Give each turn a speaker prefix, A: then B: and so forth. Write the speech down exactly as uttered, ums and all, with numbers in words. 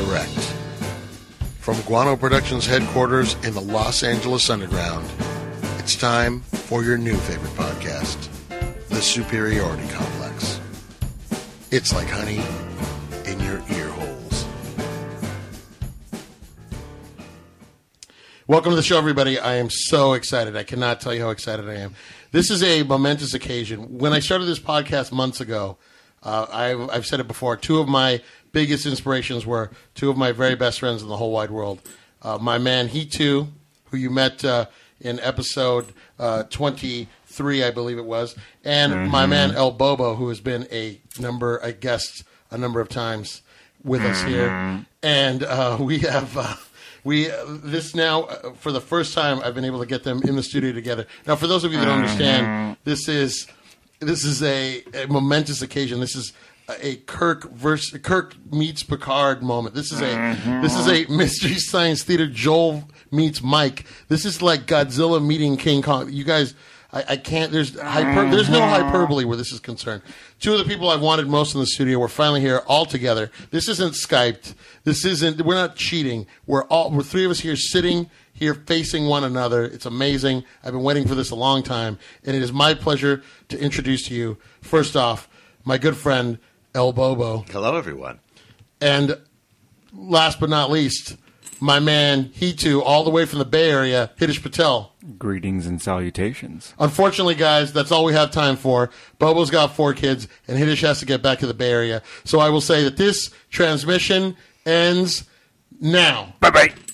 A: Direct. From Guano Productions headquarters in the Los Angeles Underground, it's time for your new favorite podcast, The Superiority Complex. It's like honey in your ear holes. Welcome to the show, everybody. I am so excited. I cannot tell you how excited I am. This is a momentous occasion. When I started this podcast months ago, uh, I've, I've said it before, two of my biggest inspirations were two of my very best friends in the whole wide world. Uh, my man, He Too, who you met uh, in episode uh, twenty-three, I believe it was, and mm-hmm. my man, El Bobo, who has been a number, a guest a number of times with mm-hmm. us here. And uh, we have... Uh, We uh, this now uh, for the first time I've been able to get them in the studio together. Now, for those of you that don't understand, this is this is a, a momentous occasion. This is a, a Kirk versus Kirk meets Picard moment. This is a mm-hmm. this is a Mystery Science Theater Joel meets Mike. This is like Godzilla meeting King Kong. You guys, I, I can't. There's hyper, there's no hyperbole where this is concerned. Two of the people I've wanted most in the studio were finally here all together. This isn't Skyped. This isn't. We're not cheating. We're all. We're three of us here sitting here facing one another. It's amazing. I've been waiting for this a long time, and it is my pleasure to introduce to you. First off, my good friend El Bobo.
B: Hello, everyone.
A: And last but not least, my man He Too, all the way from the Bay Area, Hitesh Patel.
C: Greetings and salutations.
A: Unfortunately, guys, that's all we have time for. Bobo's got four kids, and Hitesh has to get back to the Bay Area. So I will say that this transmission ends now.
C: Bye-bye.